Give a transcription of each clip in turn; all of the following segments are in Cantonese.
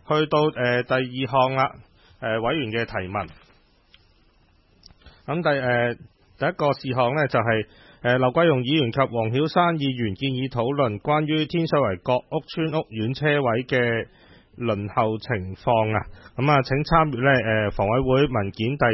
去到第二項啦，委員嘅提問。咁第一個事項呢，就係劉桂容議員及黃曉珊議員建議討論關於天水圍各屋邨屋苑車位嘅輪候情況啊。咁啊，請參閱呢房委會文件第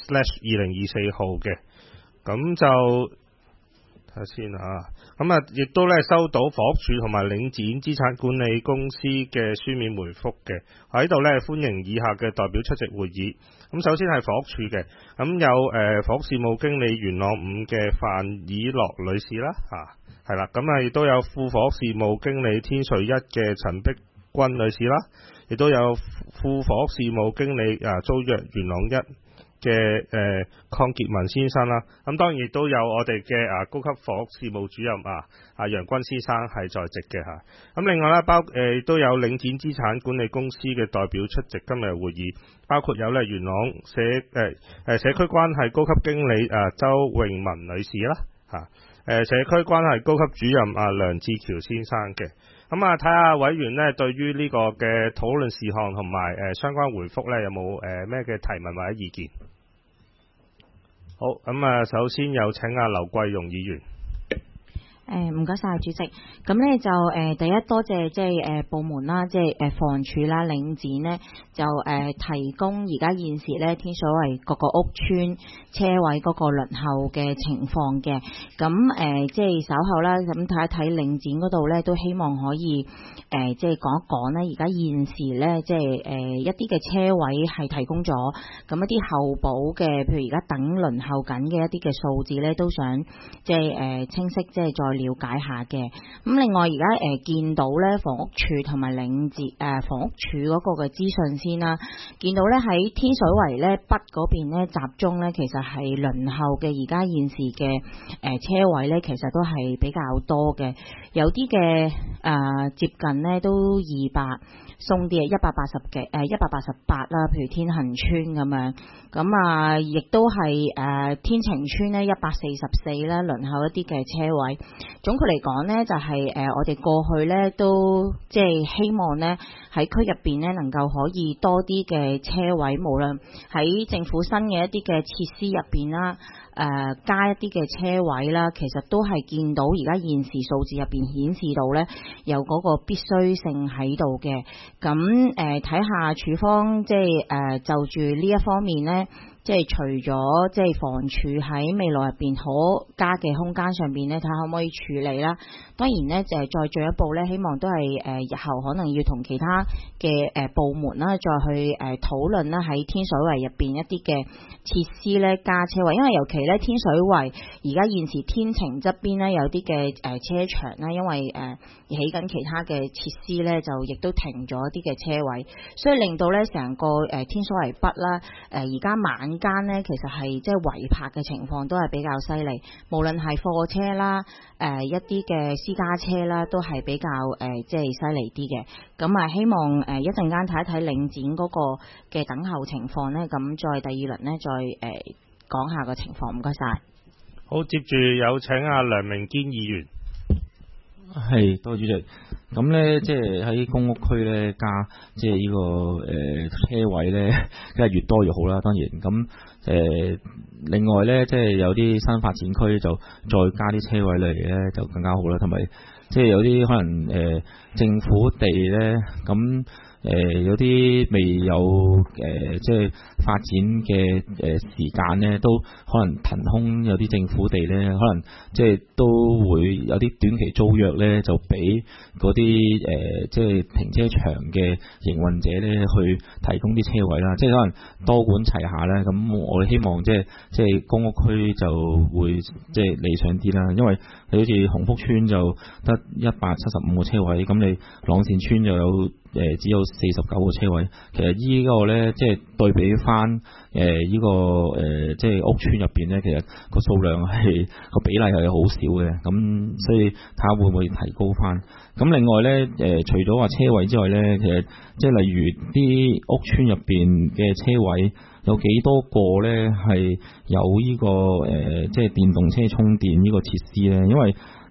4/2024號嘅。咁就睇下先啊。咁啊，亦都咧收到房屋署同埋領展資產管理公司嘅書面回覆嘅。喺度咧歡迎以下嘅代表出席會議。咁首先係房屋署嘅，咁有房屋事務經理元朗5嘅范以樂女士啦，係啦，咁啊亦都有副房屋事務經理天水1嘅陳碧君女士啦，亦都有副房屋事務經理租約元朗1嘅鄺傑文先生啦，咁當然亦都有我哋嘅高級房屋事務主任楊君先生係在席嘅嚇。咁另外咧都有領展資產管理公司嘅代表出席今日會議，包括有咧元朗社區關係高級經理周詠文女士啦社區關係高級主任梁志橋先生嘅。咁睇下委員呢對於呢個嘅討論事項同埋相關回覆呢有冇咩嘅提問或者意見？好，咁首先有請劉桂容議員。 唔該晒主席，咁咧就第一多謝即係部門啦，即係房署啦、領展呢，就提供而家現時咧天水圍各個屋邨車位嗰個輪候嘅情況嘅。咁即係稍後啦，咁睇一睇領展嗰度咧，都希望可以即係講一講咧，而家現時咧即係一啲嘅車位係提供咗，咁一啲候補嘅，譬如而家等輪候緊嘅一啲嘅數字咧，都想即係清晰即係再了解下嘅。咁另外而家見到咧房屋署同埋領展房屋署嗰個嘅資訊先啦，見到咧喺天水圍咧北嗰邊咧集中咧，其實係輪候嘅而家現時嘅車位咧，其實都係比較多嘅，有啲嘅接近咧都200送啲180嘅188啦，譬如天恒村咁樣，咁亦都係天晴村咧144啦，輪候一啲嘅車位。總括嚟講呢，就係我哋過去呢都即係希望呢喺區入邊呢能夠可以多啲嘅車位，無論喺政府新嘅一啲嘅設施入邊啦，加一啲嘅車位啦，其實都係見到而家現時數字入邊顯示到呢有嗰個必須性喺度嘅。咁睇下署方即係就住呢一方面呢，即係除咗即係房署喺未來入邊可加嘅空間上邊呢，睇下可唔可以處理啦。當然呢，就係再進一步呢，希望都係日後可能要同其他嘅部門啦，再去討論啦，喺天水圍入邊一啲嘅設施呢加車位，因為尤其呢，天水圍而家現時天晴側邊呢，有啲嘅車場啦，因為起緊其他嘅設施呢，就亦都停咗一啲嘅車位，所以令到呢成個天水圍北啦而家晚間呢，其實係即係違泊嘅情況都係比較犀利，無論係貨車啦一啲嘅私家車啦，都係比較即係犀利啲嘅。咁希望一陣間睇一睇領展嗰個嘅等候情況呢，咁再第二輪呢，再講下個情況。唔該晒。 好，接住有請梁明堅議員。 係，多謝主席。咁咧，即係喺公屋區咧加，即係呢個車位咧，梗係越多越好啦。當然，咁另外咧，即係有啲新發展區就再加啲車位嚟咧，就更加好啦。同埋，即係有啲可能政府地咧，咁有啲未有即係發展嘅時間咧，都可能騰空有啲政府地咧，可能即係都會有啲短期租約咧，就俾嗰啲即係停車場嘅營運者咧去提供啲車位啦，即係可能多管齊下咧。咁我哋希望即係公屋區就會即係理想啲啦，因為你好似鴻福村就得175個車位，咁你朗善村就有只有49個車位。其實依個咧，即係對比翻依個即係屋邨入邊咧，其實個數量係個比例係好少嘅。咁所以睇下會唔會提高翻。咁另外咧，除咗話車位之外咧，其實即係例如啲屋邨入邊嘅車位有幾多個咧係有依個即係電動車充電呢個設施咧？因為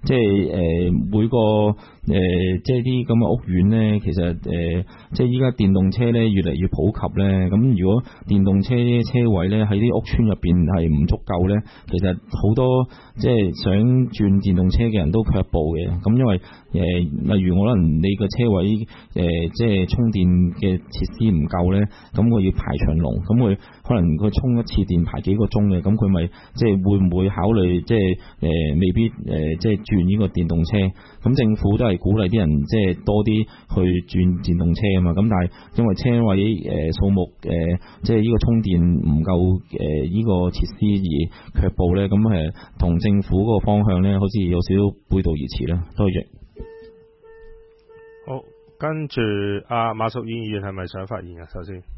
即係每個即係啲咁嘅屋苑咧，其實即係依家電動車咧越嚟越普及咧，咁如果電動車車位咧喺啲屋邨入邊係唔足夠咧，其實好多即係想轉電動車嘅人都卻步嘅。咁因為例如可能你個車位即係充電嘅設施唔夠咧，咁我要排長龍，咁佢可能佢充一次電排幾個鐘嘅，咁佢咪即係會唔會考慮即係未必即係轉呢個電動車？咁政府都係鼓勵啲人即係多啲去轉電動車啊嘛。咁但係因為車位數目即係呢個充電唔夠呢個設施而卻步咧，咁同政府嗰個方向咧，好似有少少背道而馳啦。多謝。 好，跟住阿馬淑燕議員係咪想發言啊？首先，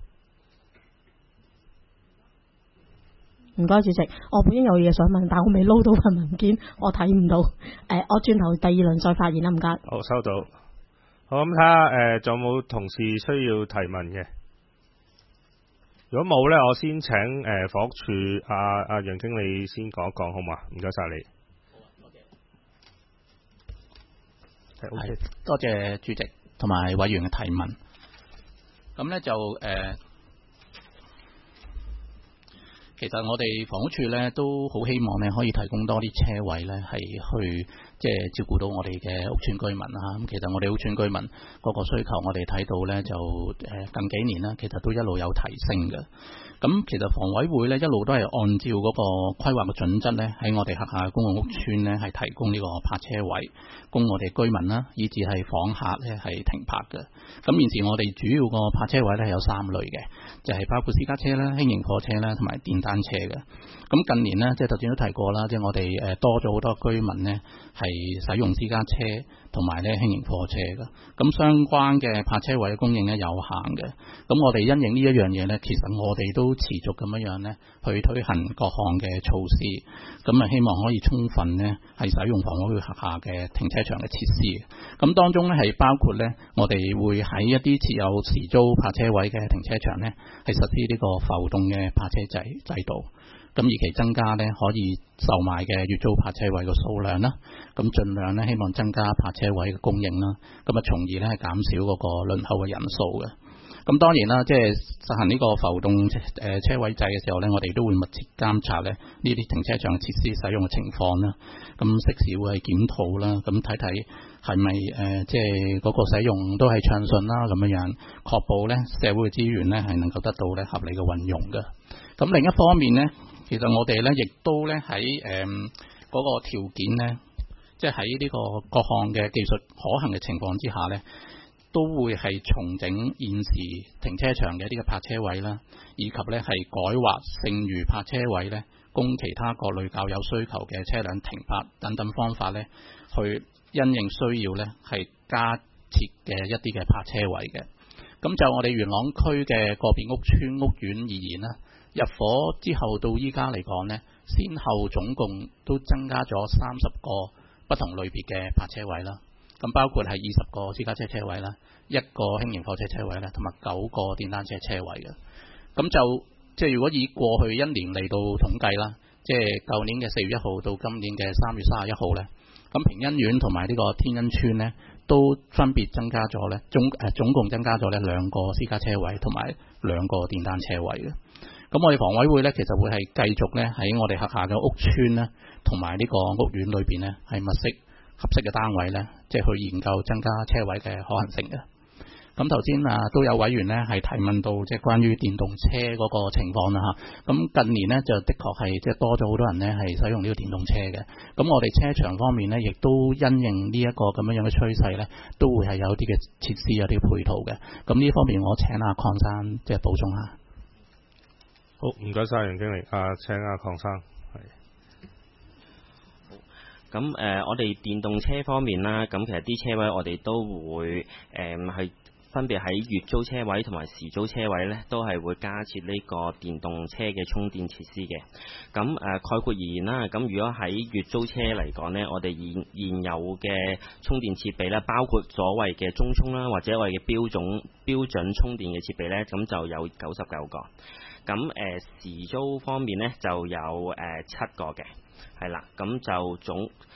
唔該主席，我本應有嘢想問，但我未撈到份文件，我睇唔到。我轉頭第二輪再發言啦，唔該。 好，收到。好，咁睇下仲有冇同事需要提問嘅？如果冇咧，我先請房屋署阿楊經理先講一講，好嘛？唔該晒你。 係，多謝主席同埋委員嘅提問。咁咧就其實我哋房屋署咧都好希望咧可以提供多啲車位咧，係去即係照顧到我哋嘅屋邨居民啊。咁其實我哋屋邨居民嗰個需求，我哋睇到咧就近幾年啦，其實都一路有提升嘅。咁其實房委會咧一路都係按照嗰個規劃嘅準則咧，喺我哋轄下公共屋邨咧係提供呢個泊車位，供我哋居民啦，以至係訪客咧係停泊嘅。咁現時我哋主要個泊車位咧有3類嘅，就係包括私家車啦、輕型貨車啦同埋電單車嘅。咁近年呢，即係頭先都提過啦，即係我哋多咗好多居民呢係使用私家車同埋咧輕型貨車嘅。咁相關嘅泊車位嘅供應咧有限嘅。咁我哋因應呢一樣嘢呢，其實我哋都持續咁樣呢去推行各項嘅措施。咁啊希望可以充分呢係使用房委會轄下嘅停車場嘅設施。咁當中呢係包括呢，我哋會喺一啲設有時租泊車位嘅停車場呢，係實施呢個浮動嘅泊車制度。咁以期增加呢可以售賣嘅月租泊車位嘅數量啦，咁盡量呢希望增加泊車位嘅供應啦，咁啊從而呢係減少嗰個輪候嘅人數嘅。咁當然啦，即係實行呢個浮動車位制嘅時候呢，我哋都會密切監察呢啲停車場設施使用嘅情況啦，咁適時會係檢討啦，咁睇睇係咪即係嗰個使用都係暢順啦，咁樣確保呢社會嘅資源呢係能夠得到呢合理嘅運用嘅。咁另一方面呢，其實我哋咧，亦都咧喺嗰個條件咧，即係喺呢個各項嘅技術可行嘅情況之下咧，都會係重整現時停車場嘅一啲嘅泊車位啦，以及咧係改劃剩餘泊車位咧，供其他各類較有需求嘅車輛停泊等等方法咧，去因應需要咧係加設嘅一啲嘅泊車位嘅。咁就我哋元朗區嘅個別屋邨屋苑而言啦，入伙之後到依家嚟講呢，先後總共都增加咗30個不同類別嘅泊車位啦。咁包括係20個私家車車位啦，1個輕型貨車車位啦，同埋9個電單車車位嘅。咁就即係如果以過去一年嚟到統計啦，即係舊年嘅4月1號到今年嘅3月31號呢，咁平欣苑同埋呢個天恩邨呢，都分別增加咗呢總共增加咗呢2個私家車位同埋2個電單車位嘅。咁我哋房委會咧，其實會係繼續咧喺我哋轄下嘅屋邨咧，同埋呢個屋苑裏邊咧，係物色合適嘅單位咧，即係去研究增加車位嘅可行性嘅。咁頭先都有委員咧係提問到即係關於電動車嗰個情況啦嚇。咁近年咧就的確係即係多咗好多人咧係使用呢個電動車嘅。咁我哋車場方面咧，亦都因應呢一個咁樣嘅趨勢咧，都會係有啲嘅設施有啲配套嘅。咁呢方面我請阿鄺生即係補充下。 好，唔該晒楊經理。請阿鄺生。 咁我哋電動車方面啦，咁其實啲車位我哋都會係分別喺月租車位同埋時租車位呢，都係會加設呢個電動車嘅充電設施嘅。咁概括而言啦，咁如果喺月租車嚟講呢，我哋現有嘅充電設備呢，包括所謂嘅中充啦，或者我哋嘅標準充電嘅設備呢，咁就有99個。咁時租方面呢，就有7個嘅，係啦，咁就總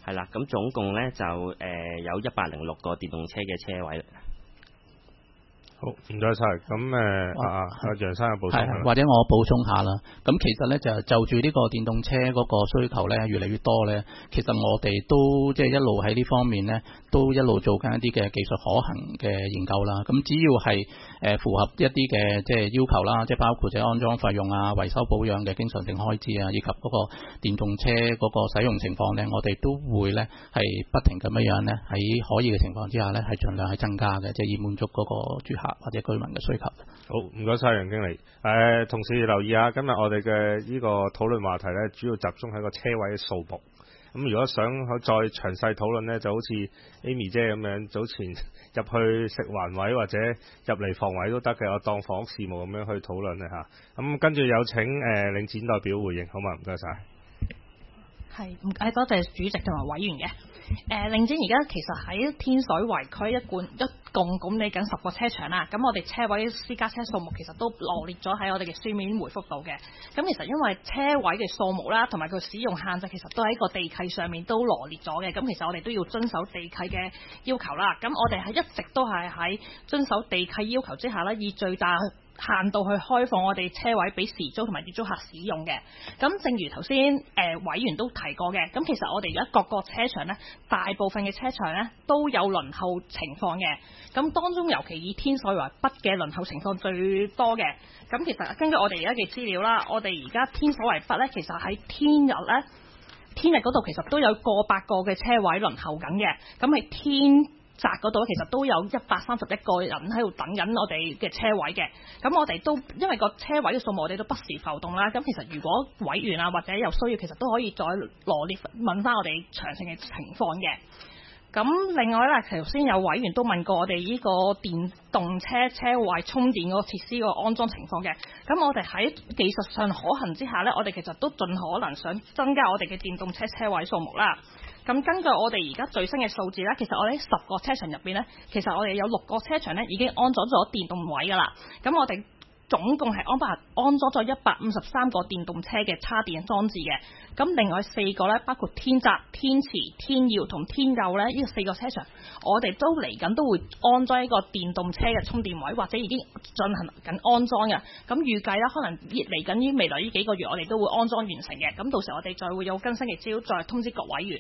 係啦，咁總共呢就有106個電動車嘅車位。 好，唔該晒。咁阿楊生有補充係，或者我補充下啦。咁其實咧就住呢個電動車嗰個需求咧越嚟越多咧，其實我哋都即係一路喺呢方面咧，都一路做緊一啲嘅技術可行嘅研究啦。咁只要係符合一啲嘅即係要求啦，即係包括即係安裝費用啊、維修保養嘅經常性開支啊，以及嗰個電動車嗰個使用情況咧，我哋都會咧係不停咁樣咧喺可以嘅情況之下咧，係盡量係增加嘅，即係以滿足嗰個住客或者居民嘅需求。 好，唔該晒楊經理。同時留意下，今日我哋嘅呢個討論話題呢，主要集中喺個車位嘅數目。咁如果想再詳細討論呢，就好似 Amy 姐咁樣，早前入去食環委或者入嚟房委都得嘅，我當房屋事務咁樣去討論咧嚇。咁跟住有請領展代表回應，好嘛？唔該晒。 係，唔該，多謝主席同埋委員嘅。領展而家其實喺天水圍區一共管理緊10個車場啦。咁我哋車位私家車數目其實都羅列咗喺我哋嘅書面回覆度嘅。咁其實因為車位嘅數目啦，同埋佢使用限制，其實都喺個地契上面都羅列咗嘅。咁其實我哋都要遵守地契嘅要求啦。咁我哋係一直都係喺遵守地契要求之下呢，以最大限度去開放我哋車位俾時租同埋月租客使用嘅。咁正如頭先委員都提過嘅，咁其實我哋而家各個車場呢，大部分嘅車場呢都有輪候情況嘅。咁當中尤其以天水圍北嘅輪候情況最多嘅。咁其實根據我哋而家嘅資料啦，我哋而家天水圍北呢，其實喺天日嗰度其實都有過百個嘅車位輪候緊嘅。咁喺天宅嗰度其實都有131個人喺度等緊我哋嘅車位嘅。咁我哋都因為個車位嘅數目我哋都不時浮動啦。咁其實如果委員啊或者有需要，其實都可以再羅列問翻我哋詳細嘅情況嘅。咁另外咧，頭先有委員都問過我哋呢個電動車位充電嗰個設施個安裝情況嘅。咁我哋喺技術上可行之下呢，我哋其實都盡可能想增加我哋嘅電動車位數目啦。咁根據我哋而家最新嘅數字呢，其實我哋喺10個車場入邊呢，其實我哋有6個車場呢已經安裝咗電動位噶啦。咁我哋總共係安裝咗153個電動車嘅叉電裝置嘅。咁另外4個呢，包括天澤、天池、天耀同天佑呢，呢4個車場，我哋都嚟緊都會安裝一個電動車嘅充電位，或者已經進行緊安裝嘅。咁預計啦，可能嚟緊於未來呢幾個月，我哋都會安裝完成嘅。咁到時我哋再會有更新嘅資料，再通知各委員。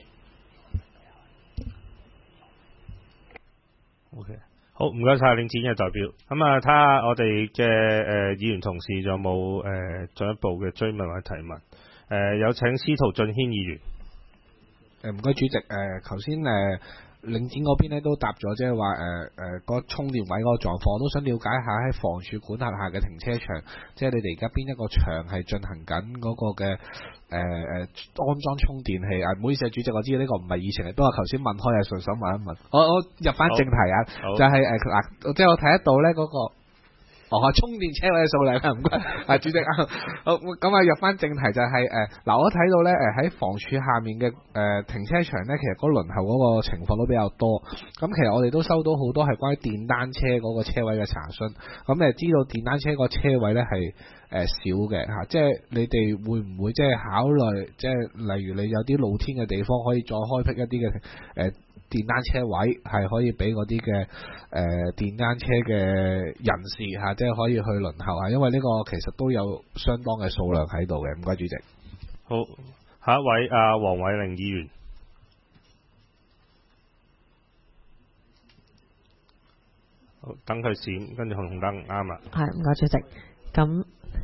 OK， 好，唔該晒領展嘅代表。咁啊，睇下我哋嘅議員同事仲有冇進一步嘅追問或者提問。有請司徒俊軒議員。 唔該主席。頭先領展嗰邊咧都答咗，即係話個充電位嗰個狀況，我都想了解下喺房署管轄下嘅停車場，即係你哋而家邊一個場係進行緊嗰個嘅安裝充電器啊？唔好意思啊，主席，我知道呢個唔係議程嚟，不過頭先問開啊，順手問一問。我入翻正題啊，就係嗱，即係我睇得到咧嗰個。充電車位嘅數量啊，唔該，主席啊，好，咁啊入翻正題就係嗱，我睇到咧喺房署下面嘅停車場咧，其實嗰輪候嗰個情況都比較多。咁其實我哋都收到好多係關於電單車嗰個車位嘅查詢。咁知道電單車個車位咧係少嘅嚇，即係你哋會唔會即係考慮，即係例如你有啲露天嘅地方可以再開闢一啲嘅電單車位係可以俾嗰啲嘅電單車嘅人士嚇，即係可以去輪候啊，因為呢個其實都有相當嘅數量喺度嘅。唔該，主席。 好，下一位黃偉玲議員。好，等佢閃，跟住紅燈啱啦。 係，唔該，主席。咁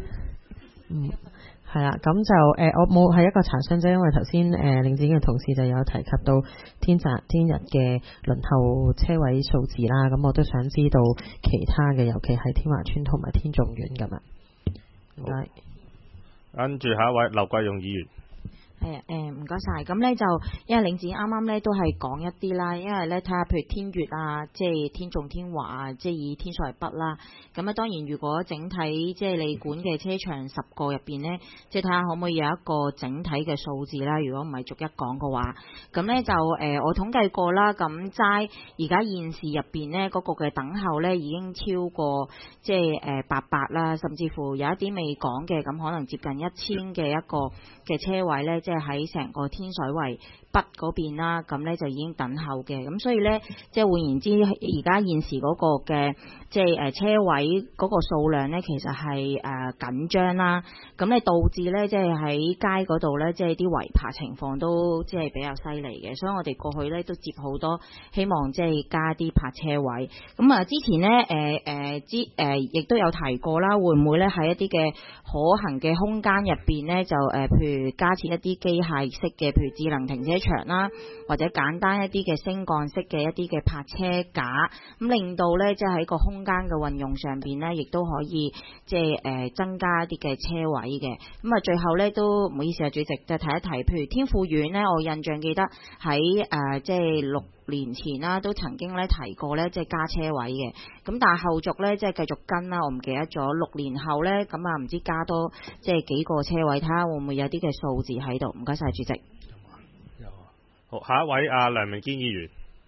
係啦，咁就我冇係一個查詢啫，因為頭先領展嘅同事就有提及到天日嘅輪候車位數字啦，咁我都想知道其他嘅，尤其係天華村同埋天頌苑咁啊。唔該。 跟住下一位劉桂容議員。 係唔該晒。咁呢就因為領展啱啱呢都係講一啲啦，因為呢睇下譬如天悦啊，即係天頌天華啊，即係以天水圍北啦。咁當然如果整體即係你管嘅車場10個入邊呢，即係睇下可唔可以有一個整體嘅數字啦。如果唔係逐一講嘅話，咁呢就我統計過啦。咁齋而家現時入邊呢，嗰個嘅等候呢已經超過即係800啦，甚至乎有一啲未講嘅，咁可能接近1000嘅一個嘅車位呢，即係喺成個天水圍北嗰邊啦，咁咧就已經等候嘅，咁所以咧即係換言之，而家現時嗰個嘅即係車位嗰個數量咧，其實係緊張啦，咁咧導致咧即係喺街嗰度咧，即係啲圍泊情況都即係比較犀利嘅，所以我哋過去咧都接好多，希望即係加啲泊車位。咁啊，之前咧亦都有提過啦，會唔會咧喺一啲嘅可行嘅空間入邊咧，就譬如加設一啲機械式嘅，譬如智能停車場啦，或者簡單一啲嘅升降式嘅一啲嘅泊車架，咁令到咧即係喺個空間嘅運用上邊咧，亦都可以即係增加一啲嘅車位嘅。咁啊，最後咧都唔好意思啊，主席，就提一提，譬如天富苑咧，我印象記得喺即係6年前啦，都曾經咧提過咧，即係加車位嘅。咁但係後續咧，即係繼續跟啦，我唔記得咗。6年後咧，咁啊唔知加多即係幾個車位，睇下會唔會有啲嘅數字喺度。唔該晒主席。 好，下一位梁明堅議員。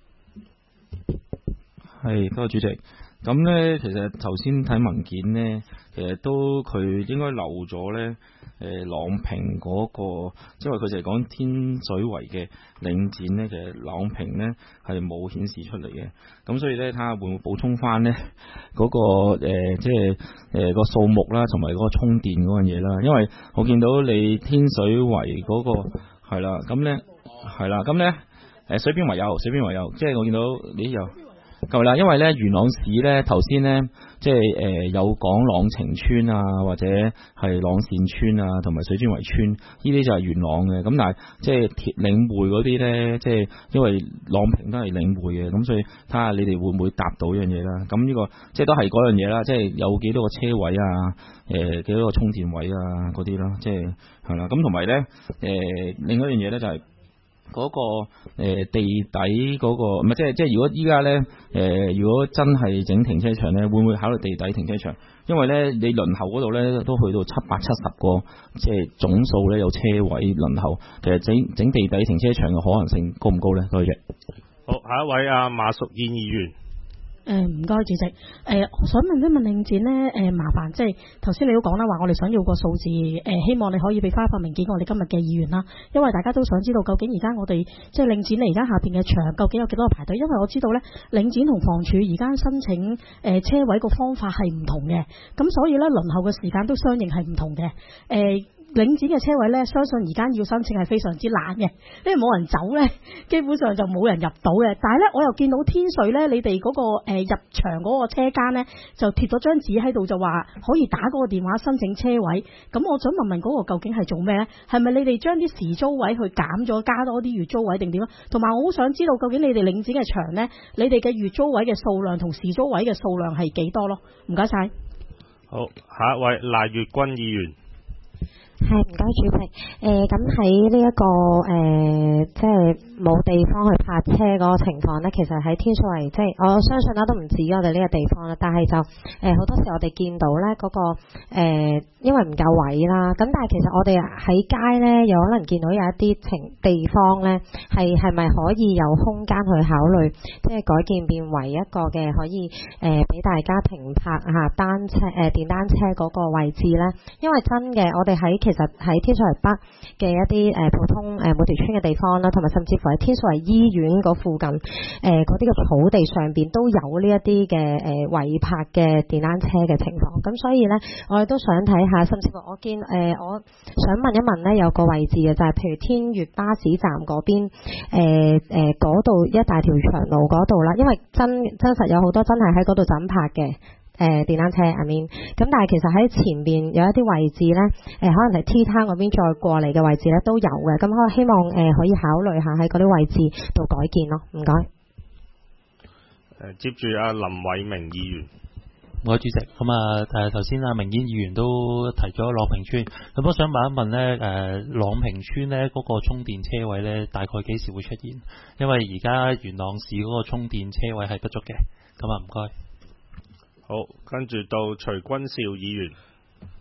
係，多謝主席。咁咧，其實頭先睇文件咧，其實都佢應該漏咗咧。朗屏嗰個，因為佢就係講天水圍嘅領展咧，其實朗屏咧係冇顯示出嚟嘅，咁所以咧睇下會唔會補充翻咧嗰個即係個數目啦，同埋嗰個充電嗰樣嘢啦，因為我見到你天水圍嗰個係啦，咁咧係啦，咁咧水邊圍有，即係我見到你有。夠啦，因為咧元朗市咧頭先咧即係有講朗晴村啊，或者係朗善村啊，同埋水磚圍村，呢啲就係元朗嘅。咁但係即係領匯嗰啲咧，即係因為朗屏都係領匯嘅，咁所以睇下你哋會唔會答到呢樣嘢啦。咁呢個即係都係嗰樣嘢啦，即係有幾多個車位啊，幾多個充電位啊嗰啲啦，即係係啦。咁同埋咧另一樣嘢咧就係。嗰個地底嗰個唔係即係如果依家咧如果真係整停車場咧，會唔會考慮地底停車場？因為咧你輪候嗰度咧都去到770個，即係總數咧有車位輪候。其實整地底停車場嘅可能性高唔高咧？多謝。 好，下一位馬淑燕議員。 唔該主席，我想問一問領展咧，麻煩即係頭先你都講啦，話我哋想要個數字，希望你可以俾翻一份文件我哋今日嘅議員啦，因為大家都想知道究竟而家我哋即係領展你而家下邊嘅場究竟有幾多個排隊，因為我知道咧領展同房署而家申請車位個方法係唔同嘅，咁所以咧輪候嘅時間都相應係唔同嘅，領展嘅車位咧，相信而家要申請係非常之難嘅，因為冇人走咧，基本上就冇人入到嘅。但係咧，我又見到天水咧，你哋嗰個入場嗰個車間咧，就貼咗張紙喺度，就話可以打嗰個電話申請車位。咁我想問問嗰個究竟係做咩咧？係咪你哋將啲時租位去減咗，加多啲月租位定點啊？同埋我好想知道究竟你哋領展嘅場咧，你哋嘅月租位嘅數量同時租位嘅數量係幾多咯？唔該晒。 好，下一位賴月君議員。 係，唔該主席。咁喺呢一個即係冇地方去泊車嗰個情況呢，其實喺天水圍，即係我相信啦，都唔止我哋呢個地方啦。但係就好多時我哋見到呢嗰個因為唔夠位啦。咁但係其實我哋喺街呢，有可能見到有一啲地方呢，係咪可以有空間去考慮，即係改建變為一個嘅可以俾大家停泊單車電單車嗰個位置呢？因為真嘅，我哋其實喺天水圍北嘅一啲普通每條村嘅地方啦，同埋甚至乎喺天水圍醫院嗰附近嗰啲嘅草地上邊都有呢一啲嘅違泊嘅電單車嘅情況。咁所以呢，我哋都想睇下，甚至乎我見我想問一問呢，有個位置嘅就係、譬如天悦巴士站嗰邊嗰度一大條長路嗰度啦，因為真實有好多真係喺嗰度整泊嘅。電單車咁但係其實喺前邊有一啲位置呢，可能係 T 灘嗰邊再過嚟嘅位置呢都有嘅，咁我希望可以考慮下喺嗰啲位置度改建咯，唔該。 接住林偉明議員。 我主席，咁頭先明堅議員都提咗朗屏村，咁我想問一問呢，朗屏村呢嗰個充電車位呢，大概幾時會出現？因為而家元朗市嗰個充電車位係不足嘅，咁唔該。 好，跟住到徐君兆議員。 唔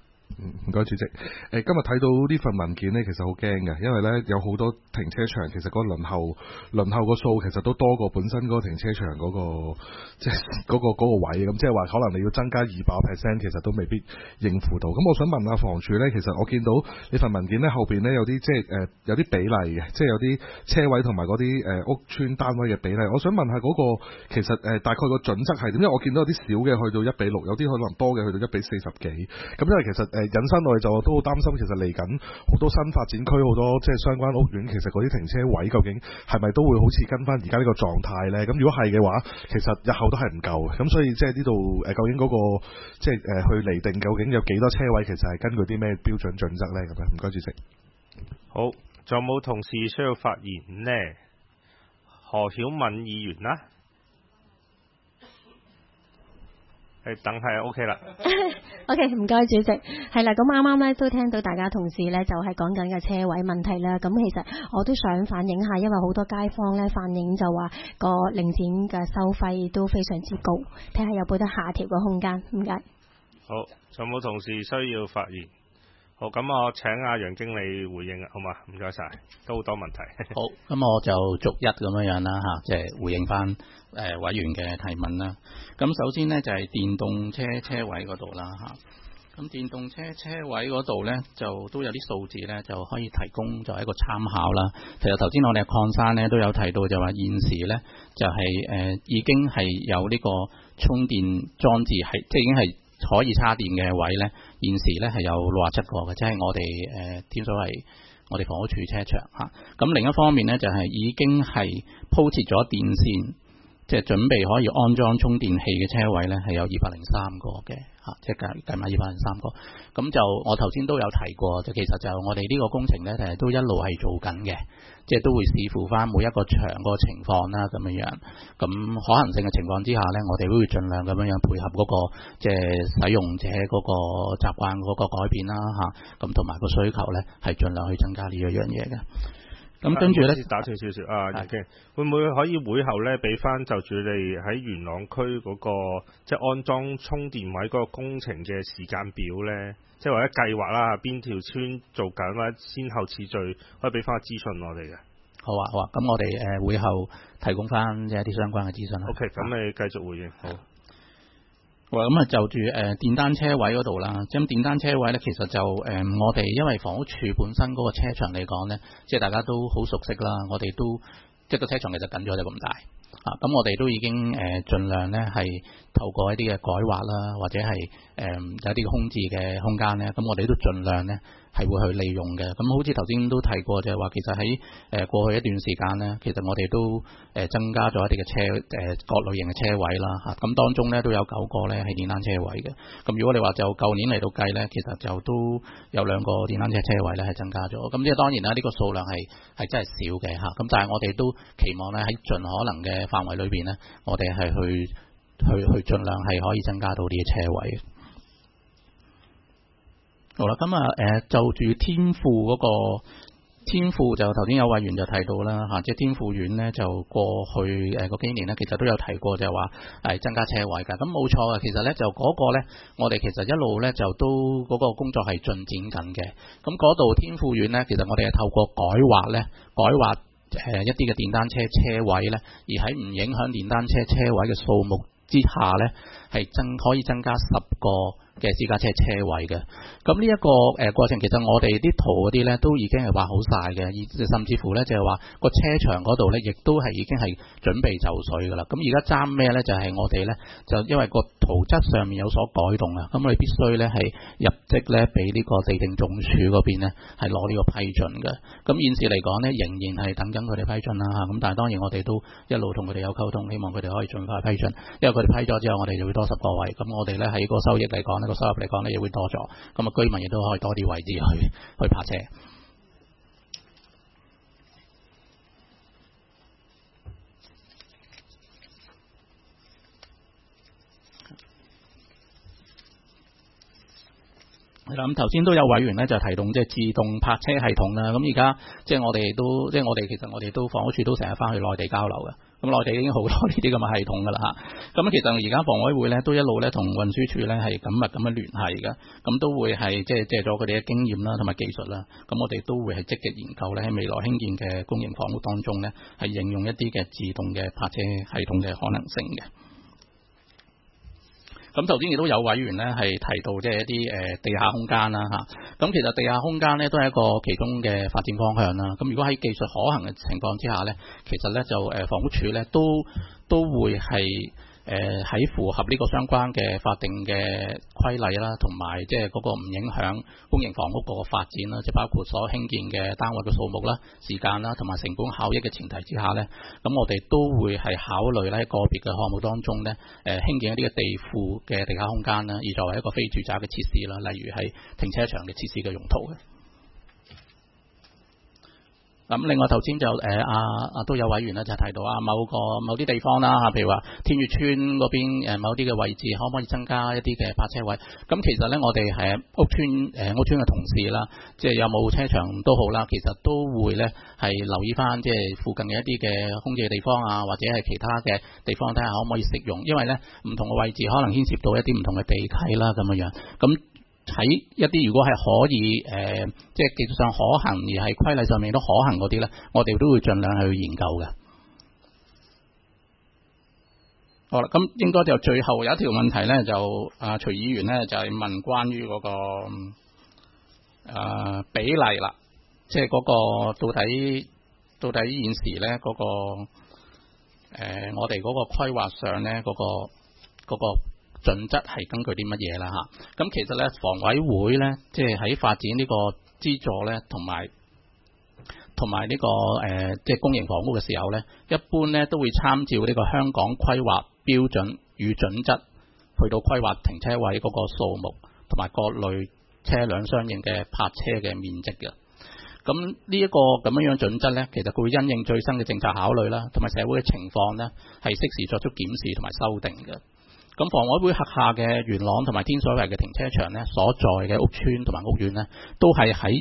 唔該主席。今日睇到呢份文件呢，其實好驚嘅，因為呢有好多停車場，其實嗰個輪候個數其實都多過本身嗰個停車場嗰個即係嗰個位，咁即係話可能你要增加200%，其實都未必應付到。咁我想問下房署呢，其實我見到呢份文件呢後邊呢有啲即係有啲比例嘅，即係有啲車位同埋嗰啲屋邨單位嘅比例。我想問下嗰個其實大概個準則係點？因為我見到有啲少嘅去到1:6，有啲可能多嘅去到1:40幾。咁因為其實引申我哋就都好擔心，其實嚟緊好多新發展區，好多即係相關屋苑，其實嗰啲停車位究竟係咪都會好似跟翻而家呢個狀態呢？咁如果係嘅話，其實日後都係唔夠嘅。咁所以即係呢度究竟嗰個即係去釐定究竟有幾多車位，其實係根據啲咩標準準則呢？咁樣唔該主席。 好，仲有冇同事需要發言呢？何曉敏議員啦。等係 OK 啦。 OK， 唔該主席。係啦，咁啱啱咧都聽到大家同事咧就係講緊嘅車位問題啦。咁其實我都想反映下，因為好多街坊咧反映就話個領展嘅收費都非常之高，睇下有冇得下調嘅空間。唔該。 好，仲有冇同事需要發言？好，咁我請阿楊經理回應，好嘛？唔該晒，都好多問題。 好，咁我就逐一咁樣啦嚇，即係回應翻委員嘅提問啦。咁首先呢，就係電動車位嗰度啦嚇。咁電動車位嗰度呢，就都有啲數字呢，就可以提供作為一個參考啦。其實頭先我哋礦山呢都有提到，就話現時呢，就係已經係有呢個充電裝置係即係已經係可以插電嘅位呢，現時呢係有67個嘅，即係我哋天水圍我哋房屋署車場嚇。咁另一方面呢，就係已經係鋪設咗電線，即係準備可以安裝充電器嘅車位呢，係有203個嘅嚇，即係計埋203個。咁就我頭先都有提過，就其實就我哋呢個工程呢，就係都一路係做緊嘅，即係都會視乎翻每一個場個情況啦咁樣樣。咁可行性嘅情況之下呢，我哋都會盡量咁樣樣配合嗰個即係使用者嗰個習慣嗰個改變啦嚇。咁同埋個需求呢，係盡量去增加呢一樣嘢嘅。咁跟住咧， 打斷少少啊，楊經理，會唔會可以會後咧俾翻就住你喺元朗區嗰個即係安裝充電位嗰個工程嘅時間表咧？即係或者計劃啦，邊條村做緊啦，先後次序，可以俾翻個資訊我哋嘅。 好啊，好啊，咁我哋會後提供翻即係一啲相關嘅資訊啦。 OK，咁你繼續回應。好。 咁啊，就住電單車位嗰度啦，咁電單車位咧，其實就我哋因為房屋署本身嗰個車場嚟講咧，即係大家都好熟悉啦，我哋都即係個車場其實緊咗就咁大啊，咁我哋都已經盡量咧係透過一啲嘅改劃啦，或者係有啲空置嘅空間咧，咁我哋都盡量咧係會去利用嘅。咁好似頭先都提過，就係話其實喺過去一段時間咧，其實我哋都增加咗一啲嘅車各類型嘅車位啦嚇。咁當中咧都有9個咧係電單車位嘅。咁如果你話就舊年嚟到計咧，其實就都有2個電單車車位咧係增加咗。咁即係當然啦，呢個數量係真係少嘅嚇。咁但係我哋都期望咧喺盡可能嘅範圍裏邊咧，我哋係去盡量係可以增加到呢啲車位。好啦，咁就住天富嗰個天富就頭先有委員就提到啦嚇，即係天富苑呢，就過去嗰幾年呢，其實都有提過就係話係增加車位㗎。咁冇錯嘅，其實呢，就嗰個呢，我哋其實一路呢，就都嗰個工作係進展緊嘅。咁嗰度天富苑呢，其實我哋係透過改劃一啲嘅電單車車位呢，而喺唔影響電單車車位嘅數目之下呢，係可以增加10個嘅私家車車位嘅。咁呢一個過程，其實我哋啲圖嗰啲呢都已經係畫好晒嘅，甚至乎呢就係話個車場嗰度呢，亦都係已經係準備就緒㗎啦。咁而家爭咩呢？就係我哋呢，就因為個圖則上面有所改動啊，咁我哋必須呢係入則呢俾呢個地政總署嗰邊呢係攞呢個批准嘅。咁現時嚟講呢，仍然係等緊佢哋批准啦嚇。咁但係當然我哋都一路同佢哋有溝通，希望佢哋可以盡快批准，因為佢哋批咗之後，我哋就會多10個位。咁我哋呢喺個收益嚟講呢，個收入嚟講呢，亦會多咗。咁啊，居民亦都可以多啲位置去泊車。 係啦，咁頭先都有委員咧就提到即係自動泊車系統啦。咁而家即係我哋都即係我哋其實我哋都房屋處都成日翻去內地交流嘅。咁內地已經好多呢啲咁嘅系統㗎啦嚇。咁其實而家房委會咧都一路咧同運輸署咧係緊密咁樣聯繫嘅。咁都會係即係借咗佢哋嘅經驗啦同埋技術啦。咁我哋都會係積極研究咧喺未來興建嘅公營房屋當中咧係應用一啲嘅自動嘅泊車系統嘅可能性嘅。咁頭先亦都有委員咧係提到即係一啲地下空間啦嚇。咁其實地下空間咧都係一個其中嘅發展方向啦。咁如果喺技術可行嘅情況之下咧，其實咧就房屋署咧都會係喺符合呢個相關嘅法定嘅規例啦，同埋即係嗰個唔影響公營房屋個發展啦，即係包括所興建嘅單位嘅數目啦、時間啦，同埋成本效益嘅前提之下咧，咁我哋都會係考慮咧個別嘅項目當中咧，興建一啲嘅地庫嘅地下空間啦，而作為一個非住宅嘅設施啦，例如係停車場嘅設施嘅用途嘅。咁另外頭先就都有委員咧就提到某啲地方啦嚇，譬如話天悅村嗰邊某啲嘅位置，可唔可以增加一啲嘅泊車位？咁其實咧我哋係屋邨嘅同事啦，即係有冇車場都好啦，其實都會咧係留意翻即係附近嘅一啲嘅空置嘅地方啊，或者係其他嘅地方睇下可唔可以適用，因為咧唔同嘅位置可能牽涉到一啲唔同嘅地契啦咁樣。咁喺一啲如果係可以即係技術上可行而係規例上面都可行嗰啲咧，我哋都會盡量去研究嘅。好啦，咁應該就最後有一條問題咧，就徐議員咧就係問關於嗰個比例啦，即係嗰個到底現時咧嗰個我哋嗰個規劃上咧嗰個準則係根據啲乜嘢啦嚇？咁其實咧，房委會咧，即係喺發展呢個資助咧，同埋呢個即係公營房屋嘅時候咧，一般咧都會參照呢個香港規劃標準與準則，去到規劃停車位嗰個數目同埋各類車輛相應嘅泊車嘅面積嘅。咁呢一個咁樣準則咧，其實佢會因應最新嘅政策考慮啦，同埋社會嘅情況咧，係適時作出檢視同埋修訂嘅。咁房委會轄下嘅元朗同埋天水圍嘅停車場咧，所在嘅屋邨同埋屋苑咧，都係喺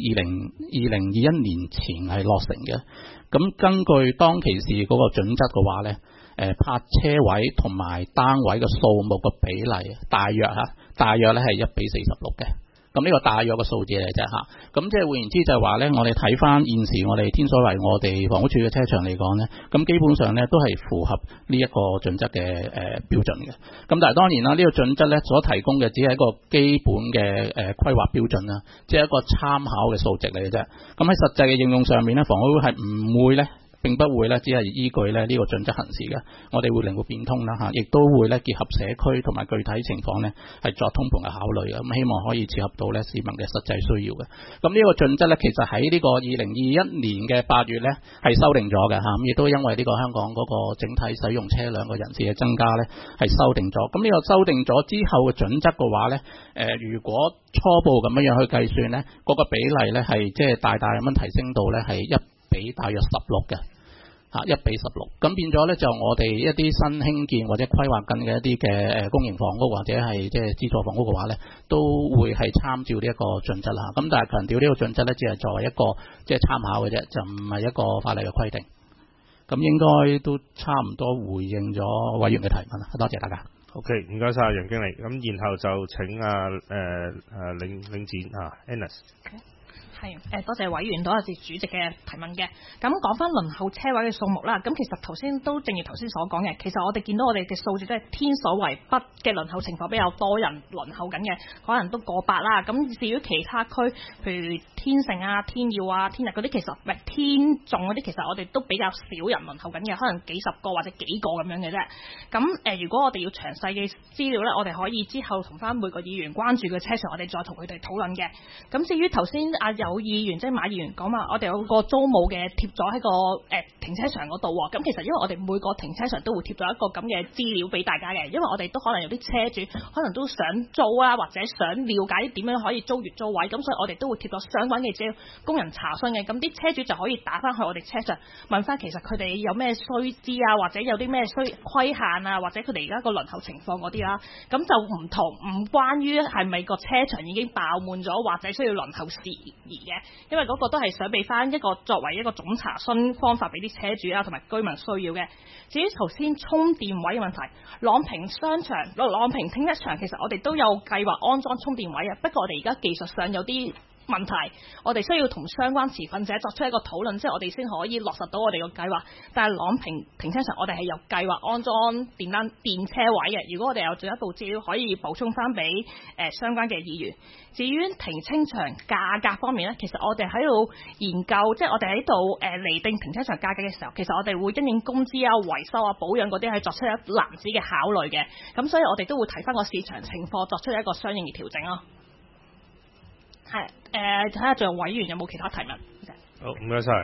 2021年前係落成嘅。咁根據當其時嗰個準則嘅話咧，泊車位同埋單位嘅數目嘅比例，大約咧係1:46嘅。咁呢個大約嘅數字嚟啫嚇，咁即係換言之就係話咧，我哋睇翻現時我哋天水圍我哋房屋處嘅車場嚟講咧，咁基本上咧都係符合呢一個準則嘅標準嘅。咁但係當然啦，呢個準則咧所提供嘅只係一個基本嘅規劃標準啦，即係一個參考嘅數值嚟嘅啫。咁喺實際嘅應用上面咧，房委會係唔會咧，並不會咧，只係依據咧呢個準則行事嘅。我哋會靈活變通啦嚇，亦都會咧結合社區同埋具體情況咧，係作通盤嘅考慮嘅。咁希望可以切合到咧市民嘅實際需要嘅。咁呢個準則咧，其實喺呢個2021年嘅8月咧係修訂咗嘅嚇。咁亦都因為呢個香港嗰個整體使用車輛嘅人士嘅增加咧，係修訂咗。咁呢個修訂咗之後嘅準則嘅話咧，如果初步咁樣去計算咧，嗰個比例咧係即係大咁樣提升到咧係大約16嘅1:16，咁變咗咧就我哋一啲新興建或者規劃緊嘅一啲嘅公營房屋或者係即係資助房屋嘅話咧，都會係參照呢一個準則啦。咁但係強調呢個準則咧，只係作為一個即係參考嘅啫，就唔係一個法例嘅規定。咁應該都差唔多回應咗委員嘅提問啦，多謝大家。 OK， 唔該晒楊經理。咁然後就請領展Annis。 多謝委員，多謝主席嘅提問嘅。咁講翻輪候車位嘅數目啦，咁其實頭先都正如頭先所講嘅，其實我哋見到我哋嘅數字即係天水圍北嘅輪候情況比較多人輪候緊嘅，可能都過百啦。咁至於其他區，譬如天盛啊、天耀啊、天日嗰啲，其實天眾嗰啲，其實我哋都比較少人輪候緊嘅，可能幾十個或者幾個咁樣嘅啫。咁如果我哋要詳細嘅資料咧，我哋可以之後同翻每個議員關注嘅車場，我哋再同佢哋討論嘅。咁至於頭先有議員即係馬議員講話，我哋有個租務嘅貼咗喺個停車場嗰度喎。咁其實因為我哋每個停車場都會貼咗一個咁嘅資料俾大家嘅，因為我哋都可能有啲車主可能都想租啊，或者想了解點樣可以租月租位，咁所以我哋都會貼咗相關嘅資料供人查詢嘅。咁啲車主就可以打翻去我哋車場問翻，其實佢哋有咩須知啊，或者有啲咩規限啊，或者佢哋而家個輪候情況嗰啲啦。咁就唔關於係咪個車場已經爆滿咗，或者需要輪候事宜嘅，因為嗰個都係想俾翻一個作為一個總查詢方法俾啲車主啊同埋居民需要嘅。至於頭先充電位嘅問題，朗屏商場、朗屏停車場其實我哋都有計劃安裝充電位啊，不過我哋而家技術上有啲問題，我哋需要同相關持份者作出一個討論，即係我哋先可以落實到我哋個計劃。但係朗屏停車場我哋係有計劃安裝電車位嘅，如果我哋有進一步資料可以補充翻俾相關嘅議員。至於停車場價格方面呢，其實我哋喺度研究，即係我哋喺度釐定停車場價格嘅時候，其實我哋會因應工資啊、維修啊、保養嗰啲係作出一籃子嘅考慮嘅，咁所以我哋都會睇翻個市場情況作出一個相應嘅調整咯。係睇下仲有委員有冇其他提問。 好，唔該晒。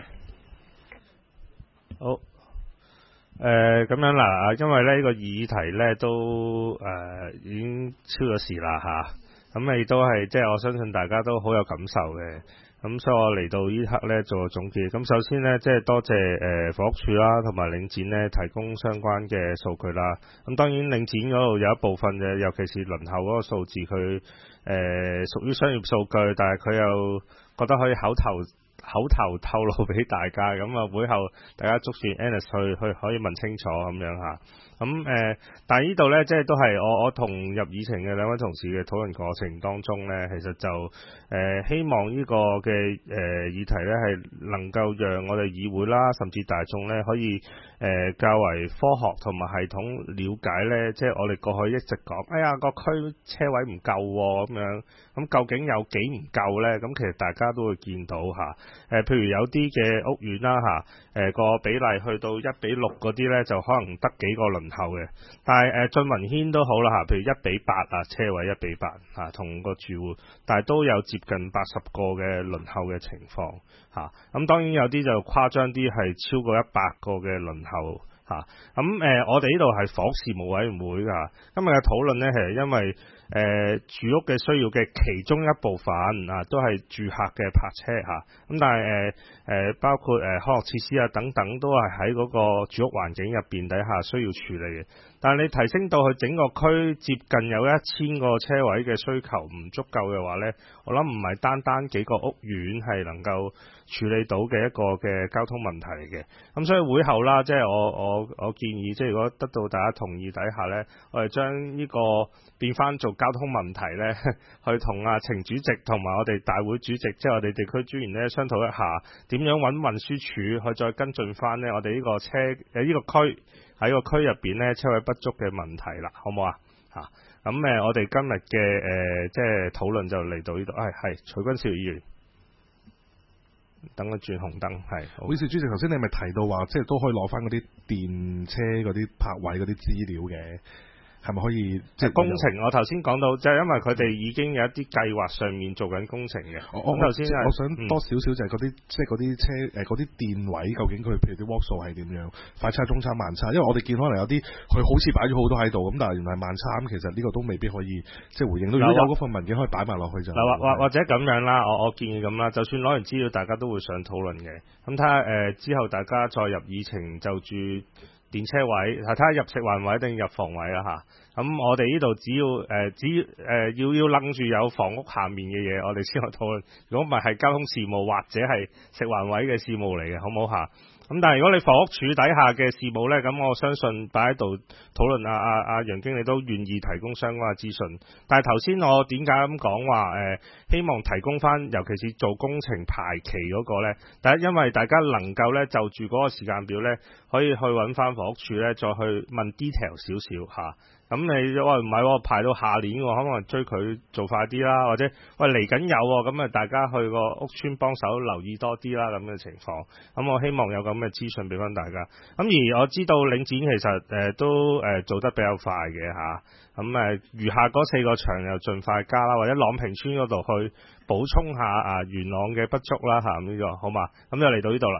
好，咁樣嗱，因為呢個議題呢都已經超咗時啦嚇，咁亦都係即係我相信大家都好有感受嘅。咁所以我嚟到呢刻呢做個總結。咁首先呢，即係多謝房屋署啦同埋領展呢提供相關嘅數據啦。咁當然領展嗰度有一部分嘅，尤其是輪候嗰個數字，佢屬於商業數據，但係佢又覺得可以口頭透露俾大家，咁啊會後大家捉住 Annis 去可以問清楚咁樣嚇。咁但係呢度呢，即係都係我同入議程嘅兩位同事嘅討論過程當中呢，其實就希望呢個嘅議題呢係能夠讓我哋議會啦，甚至大眾呢可以較為科學同埋系統了解呢，即係我哋過去一直講，哎呀個區車位唔夠喎咁樣，咁究竟有幾唔夠呢？咁其實大家都會見到嚇，譬如有啲嘅屋苑啦嚇，個比例去到1:6嗰啲呢，就可能得幾個輪候嘅，但係俊文軒都好啦嚇，譬如1:8啊，車位1:8嚇，同個住戶，但係都有接近80個嘅輪候嘅情況嚇。咁當然有啲就誇張啲，係超過100個嘅輪候嚇。我哋呢度係房屋事務委員會㗎，今日嘅討論呢，係因為住屋嘅需要嘅其中一部分都係住客嘅泊車嚇。咁但係包括康樂設施啊等等，都係喺嗰個住屋環境入邊底下需要處理嘅。但係你提升到去整個區接近有1000個車位嘅需求唔足夠嘅話呢，我諗唔係單幾個屋苑係能夠處理到嘅一個嘅交通問題嚟嘅。咁所以會後啦，即係我建議，即係如果得到大家同意底下呢，我哋將呢個變翻做交通問題呢，去同程主席同埋我哋大會主席，即係我哋地區專員呢，商討一下點樣揾運輸署去再跟進翻呢我哋呢個呢個區喺個區入邊呢車位不足嘅問題啦，好唔好啊？咁我哋今日嘅即係討論就嚟到呢度。係徐君兆議員，等我轉紅燈。係， 好意思，主席，頭先你咪提到話，即係都可以攞翻嗰啲電車嗰啲泊位嗰啲資料嘅。係咪可以即係工程？我頭先講到，即係因為佢哋已經有一啲計劃上面做緊工程嘅。 我頭先我想多少少就係嗰啲即係嗰啲車嗰啲電位，究竟佢譬如啲 watt 數係點樣？快叉、中叉、慢叉？因為我哋見可能有啲佢好似擺咗好多喺度，咁但係原來係慢叉，咁其實呢個都未必可以即係回應到。如果有嗰份文件可以擺埋落去就或者咁樣啦，我建議咁啦，就算攞完資料，大家都會想討論嘅。咁睇下之後大家再入議程就住電車位，睇下入食環位定入房位啦嚇。咁我哋呢度只要楞住有房屋下面嘅嘢，我哋先去討論。如果唔係交通事務或者係食環位嘅事務嚟嘅，好唔好嚇？咁但係如果你房屋署底下嘅事務呢，咁我相信擺喺度討論阿楊經理都願意提供相關嘅資訊。但係頭先我點解咁講話希望提供翻，尤其是做工程排期嗰個呢？第一，因為大家能夠呢就住嗰個時間表呢，可以去揾翻房屋署呢，再去問 detail 少少嚇。咁你喂唔係喎，排到下年喎，可能追佢做快啲啦，或者喂嚟緊有喎，咁大家去個屋邨幫手留意多啲啦，咁嘅情況。咁我希望有咁嘅資訊俾翻大家。咁而我知道領展其實都做得比較快嘅嚇。咁餘下嗰4個場又盡快加啦，或者朗屏邨嗰度去補充下元朗嘅不足啦嚇。呢個好嘛？咁就嚟到呢度啦。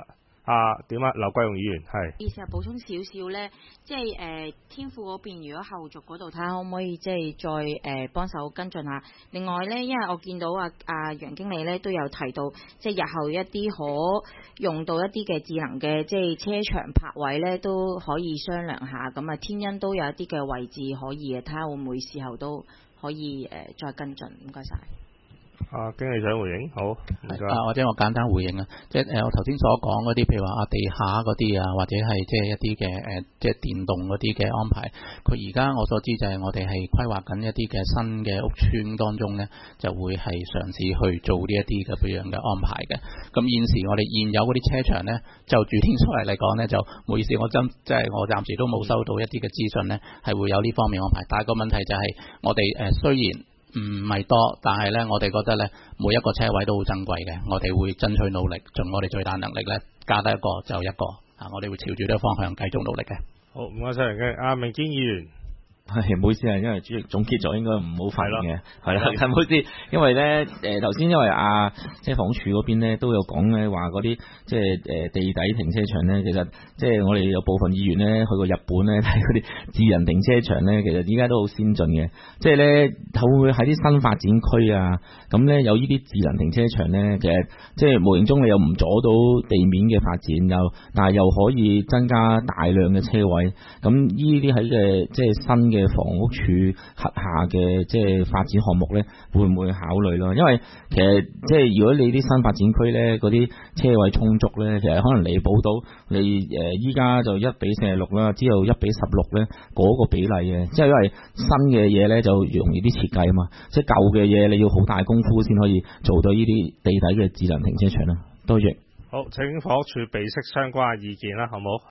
點啊？劉桂容議員係。 意思係補充少少咧，即係天富嗰邊，如果後續嗰度睇下可唔可以即係再幫手跟進下。另外咧，因為我見到楊經理咧都有提到，即係日後一啲可用到一啲嘅智能嘅即係車場泊位咧，都可以商量下。咁啊，天恩都有一啲嘅位置可以嘅，睇下會唔會事後都可以再跟進。唔該晒。 經理想回應，好， 或者我簡單回應啊，即係我頭先所講嗰啲，譬如話地下嗰啲啊，或者係即係一啲嘅即係電動嗰啲嘅安排，佢而家我所知就係我哋係規劃緊一啲嘅新嘅屋邨當中呢，就會係嘗試去做呢一啲嘅咁樣嘅安排嘅。咁現時我哋現有嗰啲車場呢，就住天水圍嚟講呢，就唔好意思，我暫時都冇收到一啲嘅資訊呢，係會有呢方面安排。但係個問題就係我哋雖然唔係多，但係呢，我哋覺得呢，每一個車位都好珍貴嘅，我哋會爭取努力，盡我哋最大能力呢，加得一個就一個我哋會朝住呢個方向繼續努力嘅。 好，唔該晒嘅明堅議員。 係唔好意思啊，因為主席總結咗應該唔好發言嘅，係啦，唔好意思，因為咧頭先因為即係房署嗰邊咧都有講咧話嗰啲即係地底停車場咧，其實即係我哋有部分議員咧去過日本咧睇嗰啲智能停車場咧，其實依家都好先進嘅，即係咧會喺啲新發展區啊，咁咧有呢啲智能停車場咧，其實即係無形中你又唔阻到地面嘅發展，但係又可以增加大量嘅車位，咁呢啲喺即係新嘅房屋署轄下嘅即係發展項目呢，會唔會考慮咯？因為其實即係如果你啲新發展區呢，嗰啲車位充足呢，其實可能彌補到你依家就1:46啦，之後1:16呢嗰個比例嘅，即係因為新嘅嘢呢就容易啲設計啊嘛，即係舊嘅嘢你要好大功夫先可以做到呢啲地底嘅智能停車場啦。多謝。 好，請房屋署備悉相關嘅意見啦，好冇？